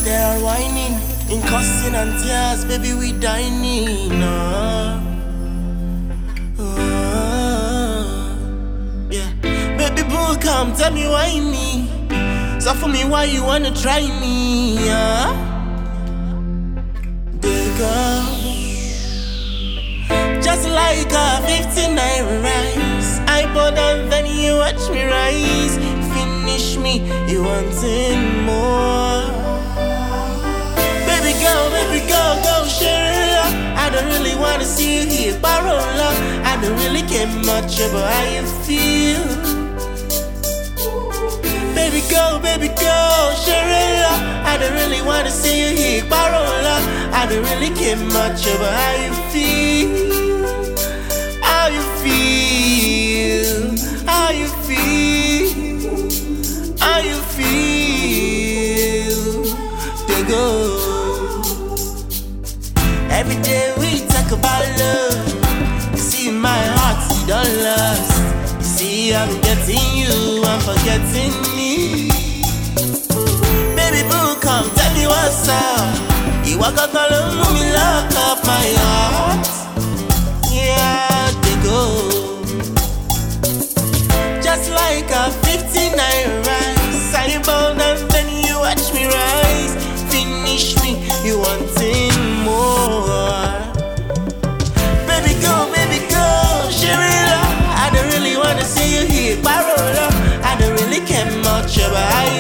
They are whining, in cussing and tears, baby, we dining. Yeah, baby boo, come tell me why me. So for me, why you wanna try me? Big girl, just like a 59 rise. I bought down, then you watch me rise. Finish me, you wanting more. Baby girl, go share it up. I don't really wanna see you here, borrow love. I don't really care much about how you feel. Baby girl, share it up. I don't really wanna see you here, borrow love. I don't really care much about how you feel. How you feel, how you feel, how you feel. They go. Every day we talk about love. You see my heart, you don't lust. You see I'm getting you, I'm forgetting me. Baby boo, come tell me what's up. You walk up alone, me lock up my heart. Yeah, they go. Just like a 59 rise. I bound and then you watch me rise. Finish me, you wanting more. Baby girl, share it up. I don't really wanna see you here, borrow love. I don't really care much about how